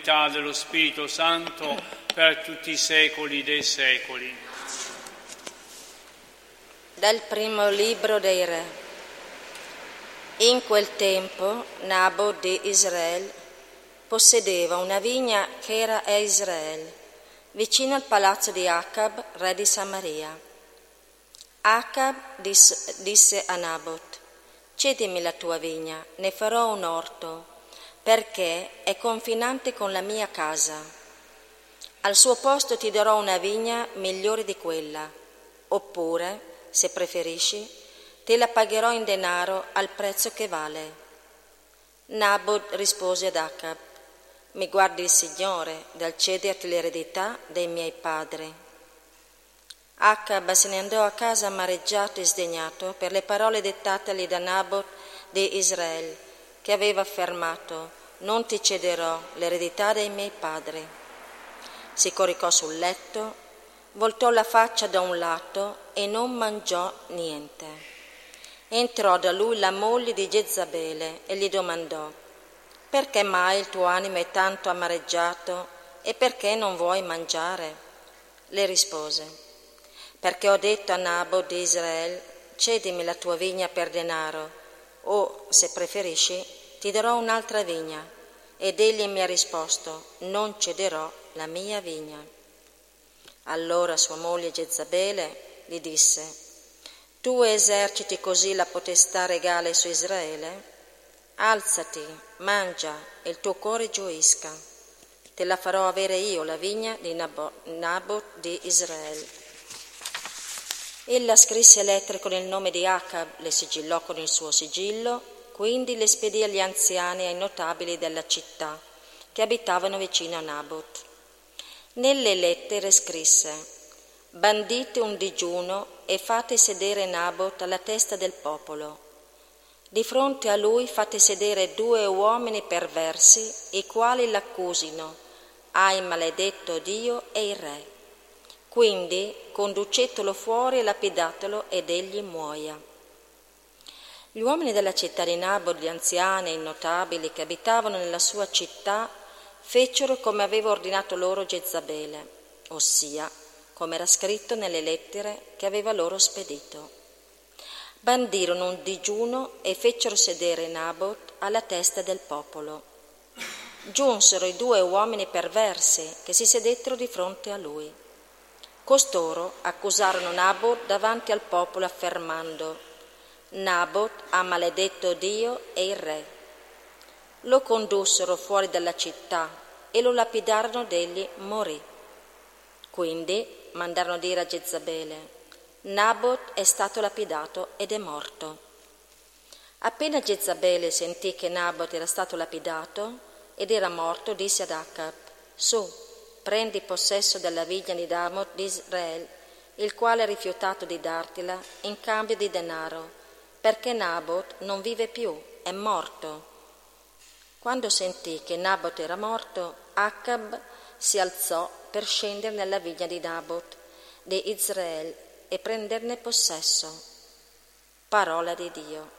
unità dello Spirito Santo, per tutti i secoli dei secoli. Dal primo libro dei Re. In quel tempo Nabot di Israele possedeva una vigna che era a Israele, vicino al palazzo di Acab, re di Samaria. Acab disse a Nabot: cedimi la tua vigna, ne farò un orto, perché è confinante con la mia casa. Al suo posto ti darò una vigna migliore di quella, oppure, se preferisci, te la pagherò in denaro al prezzo che vale. Nabot rispose ad Acab: mi guardi il Signore dal cederti l'eredità dei miei padri. Acab se ne andò a casa amareggiato e sdegnato per le parole dettatagli da Nabot di Israele, che aveva affermato: non ti cederò l'eredità dei miei padri. Si coricò sul letto, voltò la faccia da un lato e non mangiò niente. Entrò da lui la moglie di Jezabele e gli domandò: perché mai il tuo animo è tanto amareggiato e perché non vuoi mangiare? Le rispose: perché ho detto a Nabot di Israele: cedimi la tua vigna per denaro, o, se preferisci, ti darò un'altra vigna. Ed egli mi ha risposto: non cederò la mia vigna. Allora sua moglie Jezabele gli disse: tu eserciti così la potestà regale su Israele? Alzati, mangia e il tuo cuore gioisca. Te la farò avere io la vigna di Nabot di Israele. Ella scrisse lettere con il nome di Acab, le sigillò con il suo sigillo, quindi le spedì agli anziani e ai notabili della città che abitavano vicino a Nabot. Nelle lettere scrisse: bandite un digiuno e fate sedere Nabot alla testa del popolo. Di fronte a lui fate sedere 2 uomini perversi, i quali l'accusino: hai maledetto Dio e il re. Quindi conducetelo fuori e lapidatelo ed egli muoia. Gli uomini della città di Nabot, gli anziani e i notabili che abitavano nella sua città, fecero come aveva ordinato loro Jezabele, ossia come era scritto nelle lettere che aveva loro spedito. Bandirono un digiuno e fecero sedere Nabot alla testa del popolo. Giunsero i 2 uomini perversi che si sedettero di fronte a lui. Costoro accusarono Nabot davanti al popolo affermando: Nabot ha maledetto Dio e il re. Lo condussero fuori dalla città e lo lapidarono ed egli morì. Quindi mandarono dire a Jezabele: Nabot è stato lapidato ed è morto. Appena Jezabele sentì che Nabot era stato lapidato ed era morto, disse ad Acab: su, prendi possesso della vigna di Nabot di Israele, il quale ha rifiutato di dartela in cambio di denaro, perché Nabot non vive più, è morto. Quando sentì che Nabot era morto, Acab si alzò per scendere nella vigna di Nabot di Israele e prenderne possesso. Parola di Dio.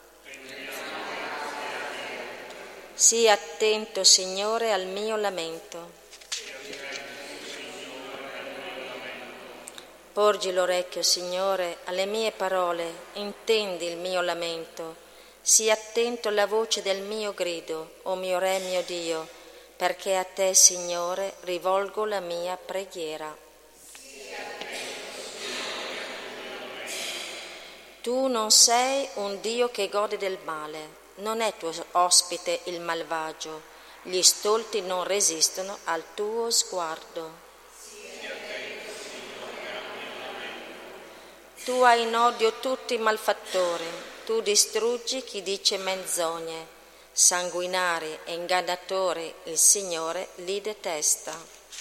Sii attento, Signore, al mio lamento. Porgi l'orecchio, Signore, alle mie parole, intendi il mio lamento. Sii attento alla voce del mio grido, o mio Re, mio Dio, perché a te, Signore, rivolgo la mia preghiera. Tu non sei un Dio che gode del male, non è tuo ospite il malvagio, gli stolti non resistono al tuo sguardo. Tu hai in odio tutti i malfattori, tu distruggi chi dice menzogne, sanguinari e ingannatori, il Signore li detesta.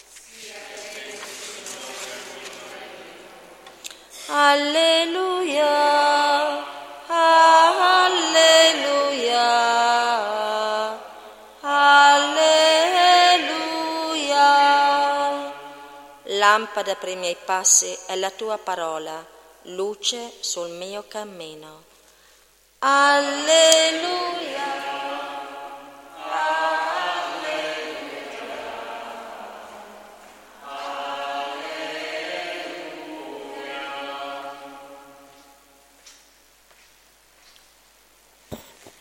Alleluia, alleluia, alleluia. Lampada per i miei passi è la tua parola, luce sul mio cammino. Alleluia, alleluia,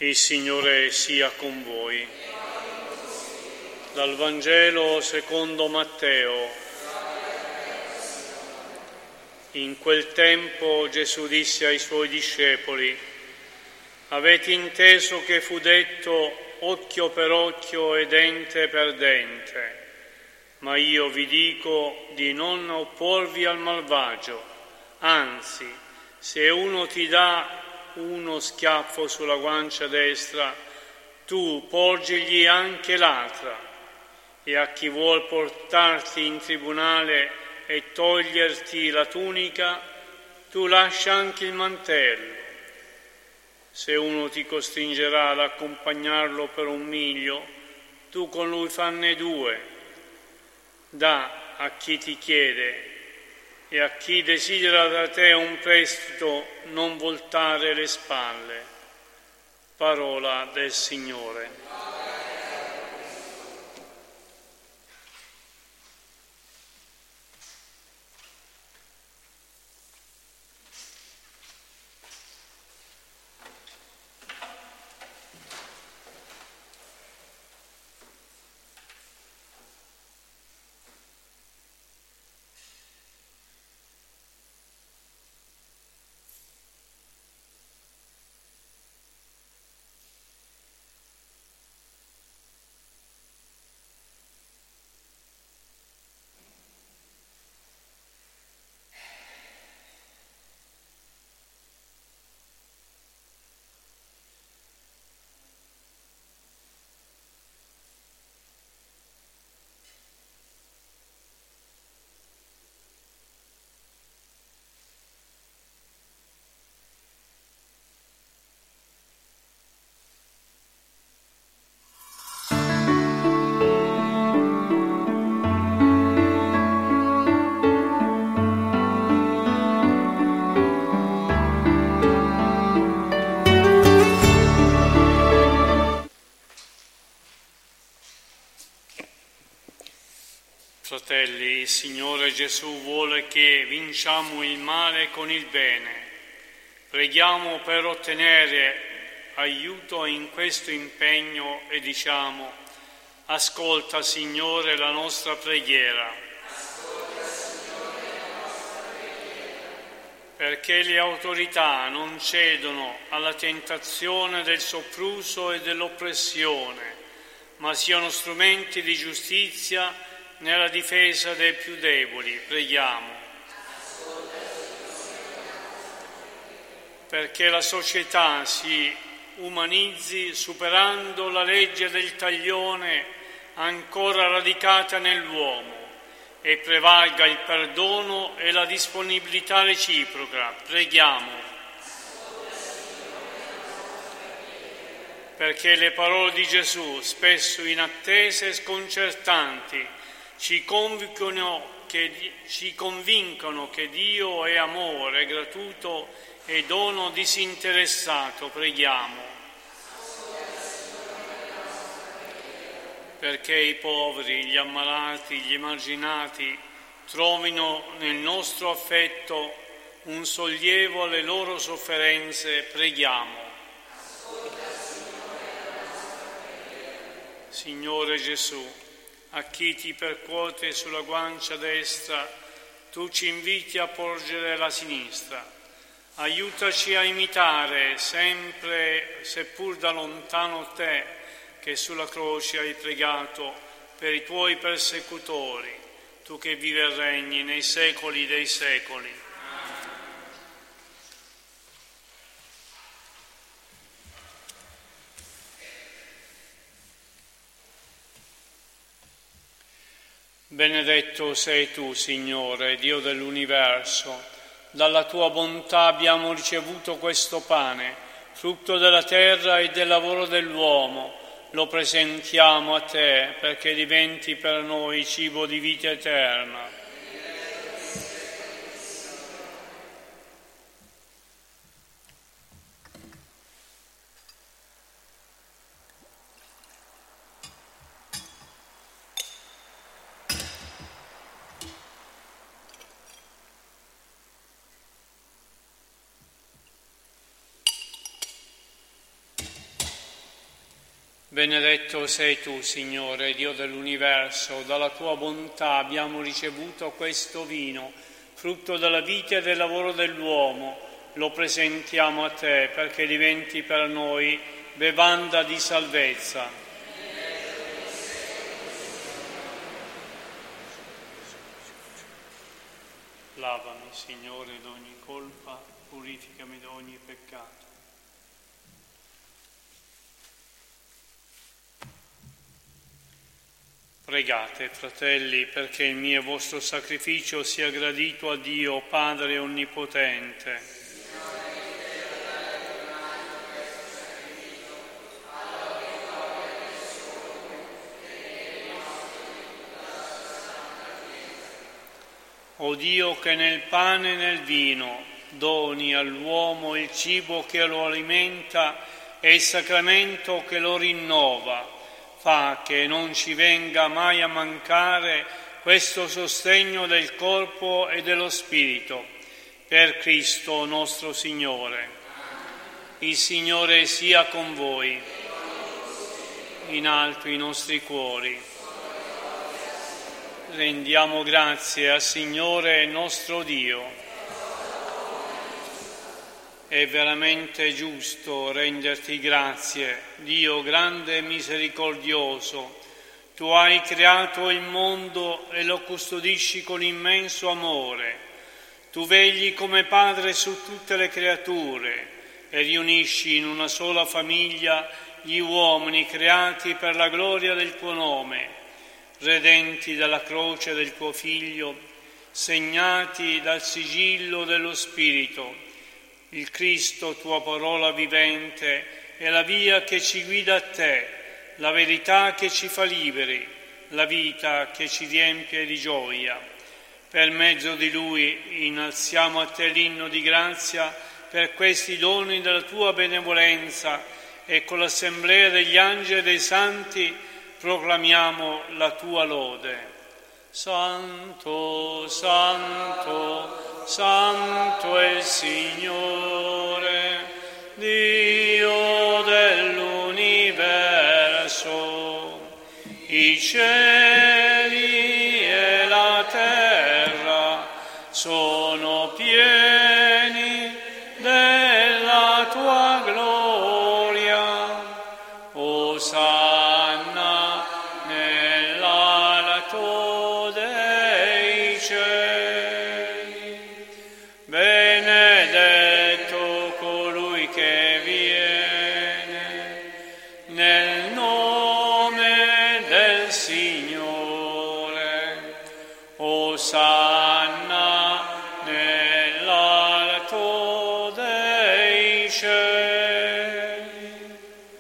Il Signore sia con voi. Dal Vangelo secondo Matteo. In quel tempo Gesù disse ai suoi discepoli: avete inteso che fu detto occhio per occhio e dente per dente, ma io vi dico di non opporvi al malvagio. Anzi, se uno ti dà uno schiaffo sulla guancia destra, tu porgigli anche l'altra. E a chi vuol portarti in tribunale e toglierti la tunica, tu lascia anche il mantello. Se uno ti costringerà ad accompagnarlo per 1 miglio, tu con lui fanne 2. Dà a chi ti chiede, e a chi desidera da te un prestito non voltare le spalle. Parola del Signore. Fratelli, il Signore Gesù vuole che vinciamo il male con il bene. Preghiamo per ottenere aiuto in questo impegno e diciamo: ascolta, Signore, la nostra preghiera. Perché le autorità non cedono alla tentazione del sopruso e dell'oppressione, ma siano strumenti di giustizia nella difesa dei più deboli. Preghiamo. Perché la società si umanizzi superando la legge del taglione ancora radicata nell'uomo e prevalga il perdono e la disponibilità reciproca. Preghiamo. Perché le parole di Gesù, spesso inattese e sconcertanti, ci convincono che Dio è amore gratuito e dono disinteressato. Preghiamo. Perché i poveri, gli ammalati, gli emarginati trovino nel nostro affetto un sollievo alle loro sofferenze. Preghiamo. Signore Gesù, a chi ti percuote sulla guancia destra, tu ci inviti a porgere la sinistra. Aiutaci a imitare sempre, seppur da lontano, te, che sulla croce hai pregato per i tuoi persecutori, tu che vivi e regni nei secoli dei secoli. Benedetto sei tu, Signore, Dio dell'universo. Dalla tua bontà abbiamo ricevuto questo pane, frutto della terra e del lavoro dell'uomo. Lo presentiamo a te perché diventi per noi cibo di vita eterna. Benedetto sei tu, Signore, Dio dell'universo, dalla tua bontà abbiamo ricevuto questo vino, frutto della vita e del lavoro dell'uomo. Lo presentiamo a te perché diventi per noi bevanda di salvezza. Lavami, Signore, d'ogni colpa, purificami da ogni peccato. Pregate, fratelli, perché il mio e vostro sacrificio sia gradito a Dio, Padre Onnipotente. O Dio, che nel pane e nel vino doni all'uomo il cibo che lo alimenta e il sacramento che lo rinnova, fa che non ci venga mai a mancare questo sostegno del corpo e dello spirito. Per Cristo nostro Signore. Il Signore sia con voi. In alto i nostri cuori. Rendiamo grazie al Signore nostro Dio. È veramente giusto renderti grazie, Dio grande e misericordioso. Tu hai creato il mondo e lo custodisci con immenso amore. Tu vegli come Padre su tutte le creature e riunisci in una sola famiglia gli uomini creati per la gloria del tuo nome, redenti dalla croce del tuo Figlio, segnati dal sigillo dello Spirito. Il Cristo, tua parola vivente, è la via che ci guida a te, la verità che ci fa liberi, la vita che ci riempie di gioia. Per mezzo di Lui innalziamo a te l'inno di grazia per questi doni della tua benevolenza e con l'assemblea degli angeli e dei santi proclamiamo la tua lode. Santo, Santo, Santo è il Signore, Dio dell'universo. I cieli e la terra sono pieni della tua gloria. Osanna nell'alto dei cieli. Benedetto colui che viene nel nome del Signore. Osanna nell'alto dei cieli.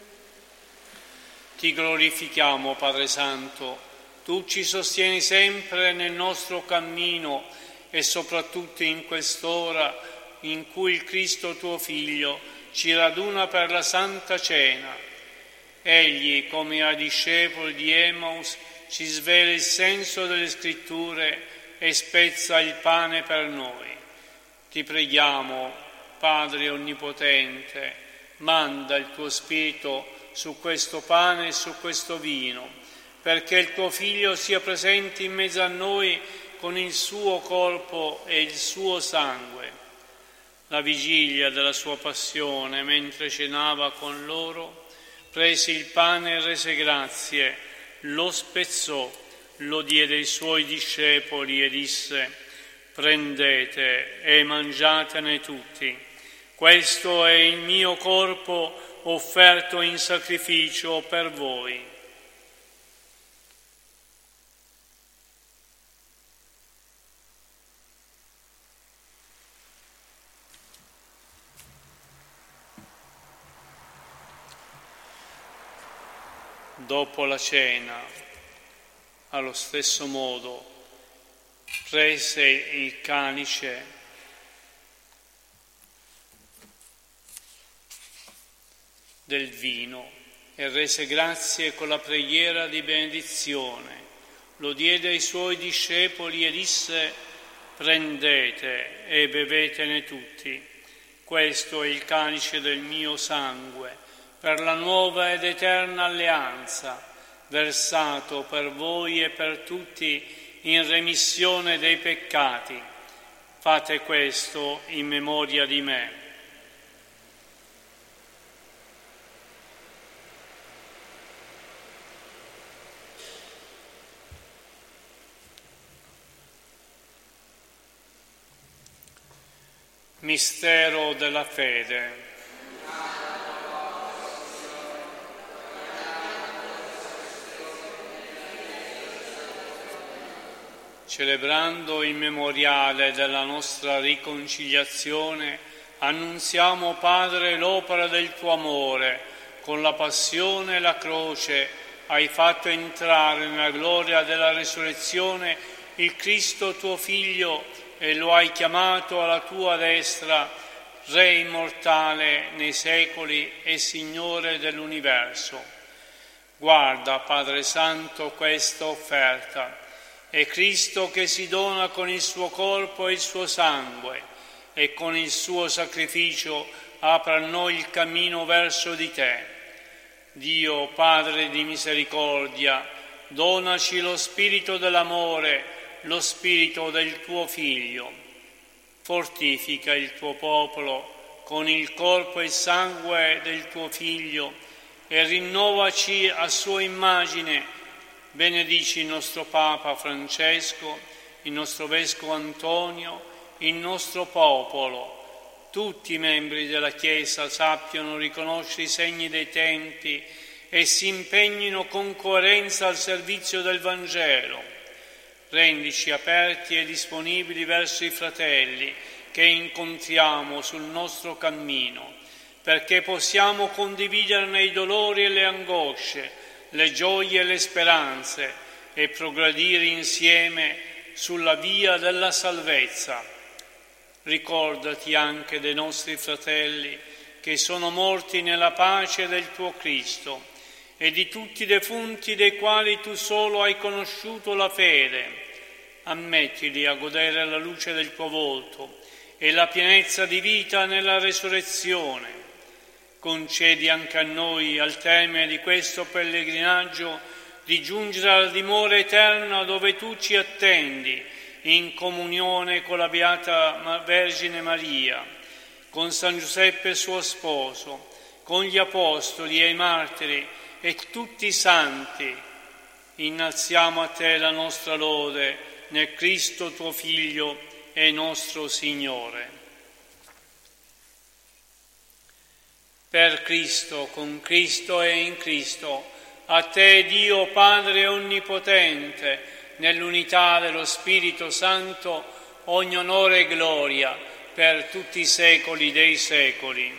Ti glorifichiamo, Padre Santo. Tu ci sostieni sempre nel nostro cammino e soprattutto in quest'ora in cui il Cristo tuo Figlio ci raduna per la Santa Cena. Egli, come ai discepoli di Emmaus, ci svela il senso delle Scritture e spezza il pane per noi. Ti preghiamo, Padre Onnipotente, manda il tuo Spirito su questo pane e su questo vino, perché il tuo Figlio sia presente in mezzo a noi con il suo corpo e il suo sangue. La vigilia della sua passione, mentre cenava con loro, prese il pane e rese grazie, lo spezzò, lo diede ai suoi discepoli e disse: prendete e mangiatene tutti. Questo è il mio corpo offerto in sacrificio per voi. Dopo la cena, allo stesso modo, prese il calice del vino e rese grazie con la preghiera di benedizione. Lo diede ai suoi discepoli e disse: prendete e bevetene tutti. Questo è il calice del mio sangue, per la nuova ed eterna alleanza, versato per voi e per tutti in remissione dei peccati. Fate questo in memoria di me. Mistero della fede. Celebrando il memoriale della nostra riconciliazione, annunziamo, Padre, l'opera del tuo amore. Con la passione e la croce hai fatto entrare nella gloria della resurrezione il Cristo tuo Figlio e lo hai chiamato alla tua destra, Re immortale nei secoli e Signore dell'universo. Guarda, Padre Santo, questa offerta. È Cristo che si dona con il suo corpo e il suo sangue e con il suo sacrificio apre a noi il cammino verso di te. Dio, Padre di misericordia, donaci lo spirito dell'amore, lo spirito del tuo Figlio. Fortifica il tuo popolo con il corpo e il sangue del tuo Figlio e rinnovaci a sua immagine. Benedici il nostro Papa Francesco, il nostro Vescovo Antonio, il nostro popolo. Tutti i membri della Chiesa sappiano riconoscere i segni dei tempi e si impegnino con coerenza al servizio del Vangelo. Rendici aperti e disponibili verso i fratelli che incontriamo sul nostro cammino, perché possiamo condividerne i dolori e le angosce, le gioie e le speranze e progredire insieme sulla via della salvezza. Ricordati anche dei nostri fratelli che sono morti nella pace del tuo Cristo e di tutti i defunti dei quali tu solo hai conosciuto la fede. Ammettili a godere la luce del tuo volto e la pienezza di vita nella resurrezione. Concedi anche a noi, al termine di questo pellegrinaggio, di giungere alla dimora eterna dove tu ci attendi, in comunione con la Beata Vergine Maria, con San Giuseppe suo sposo, con gli Apostoli e i Martiri e tutti i Santi. Innalziamo a te la nostra lode nel Cristo tuo Figlio e nostro Signore. Per Cristo, con Cristo e in Cristo, a te Dio Padre Onnipotente, nell'unità dello Spirito Santo, ogni onore e gloria per tutti i secoli dei secoli.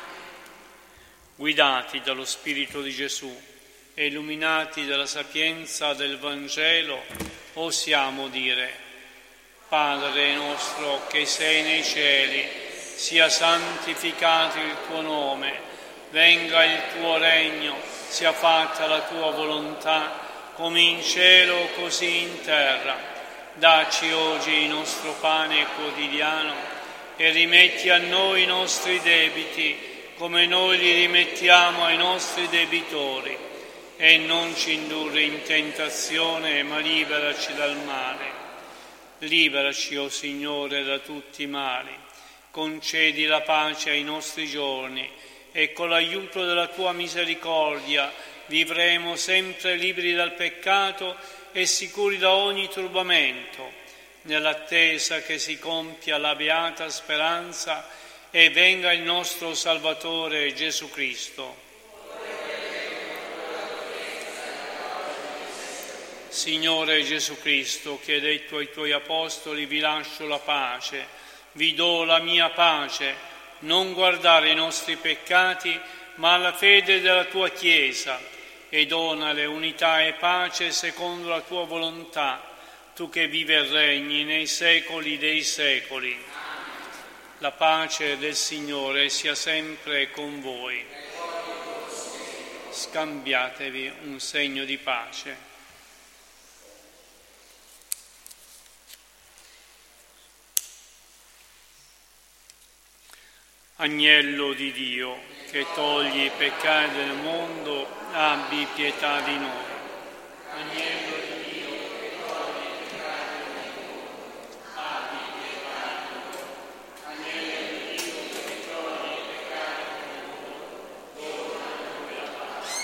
Guidati dallo Spirito di Gesù e illuminati dalla sapienza del Vangelo, osiamo dire: Padre nostro che sei nei cieli, sia santificato il tuo nome, venga il tuo regno, sia fatta la tua volontà, come in cielo così in terra. Dacci oggi il nostro pane quotidiano e rimetti a noi i nostri debiti, come noi li rimettiamo ai nostri debitori. E non ci indurre in tentazione, ma liberaci dal male. Liberaci, o Signore, da tutti i mali. Concedi la pace ai nostri giorni e con l'aiuto della tua misericordia vivremo sempre liberi dal peccato e sicuri da ogni turbamento, nell'attesa che si compia la beata speranza e venga il nostro Salvatore Gesù Cristo. Signore Gesù Cristo, che hai detto ai tuoi apostoli: vi lascio la pace, vi do la mia pace, non guardare i nostri peccati, ma la fede della tua Chiesa, e donale unità e pace secondo la tua volontà, tu che vivi e regni nei secoli dei secoli. La pace del Signore sia sempre con voi. Scambiatevi un segno di pace. Agnello di Dio, che togli i peccati del mondo, abbi pietà di noi. Agnello di Dio, che togli i peccati del mondo, abbi pietà di noi. Agnello di Dio, che togli i peccati del mondo, dona a noi la pace.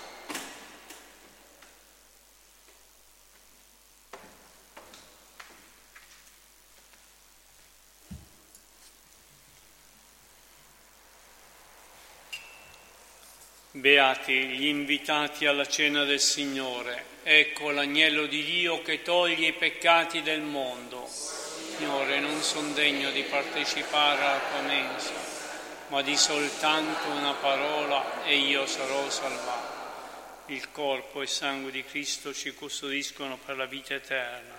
Beati gli invitati alla cena del Signore. Ecco l'agnello di Dio che toglie i peccati del mondo. Signore, non son degno di partecipare alla tua mensa, ma di soltanto una parola e io sarò salvato. Il corpo e il sangue di Cristo ci custodiscono per la vita eterna.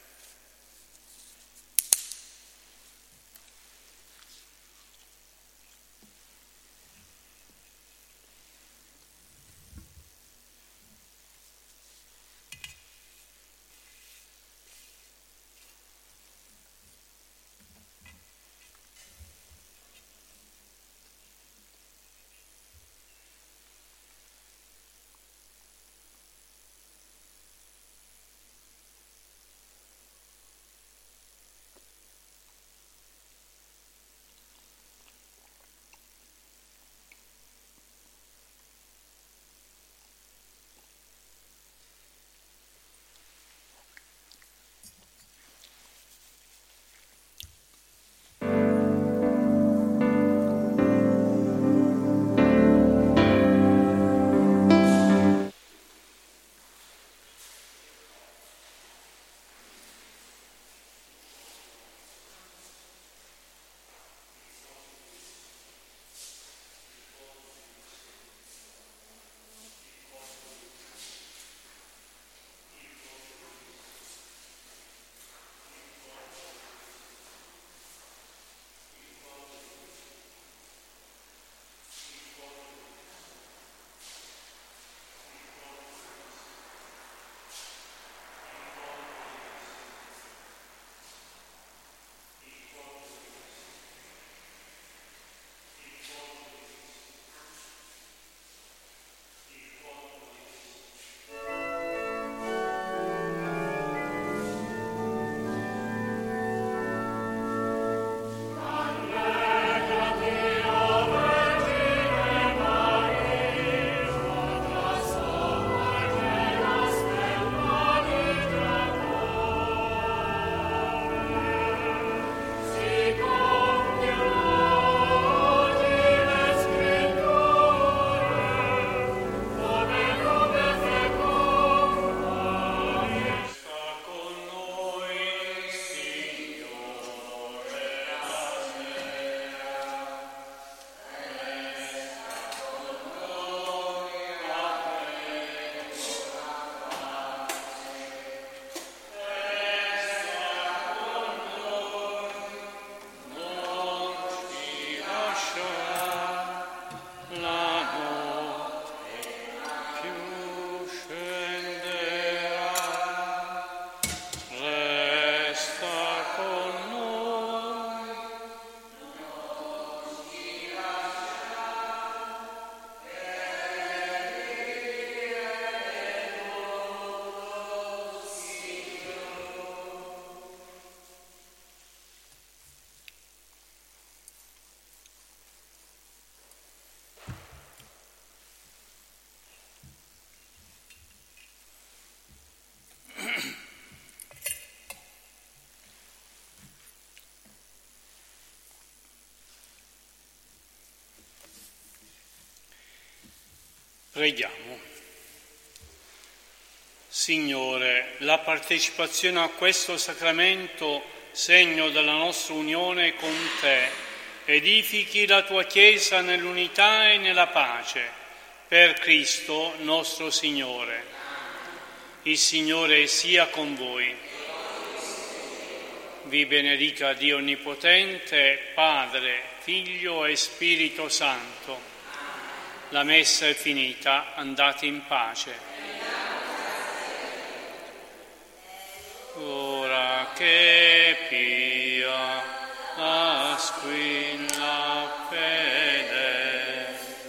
Preghiamo. Signore, la partecipazione a questo sacramento, segno della nostra unione con Te, edifichi la Tua Chiesa nell'unità e nella pace, per Cristo nostro Signore. Il Signore sia con voi. Vi benedica Dio Onnipotente, Padre, Figlio e Spirito Santo. La messa è finita, andate in pace. Ora che pia, asquilla fede,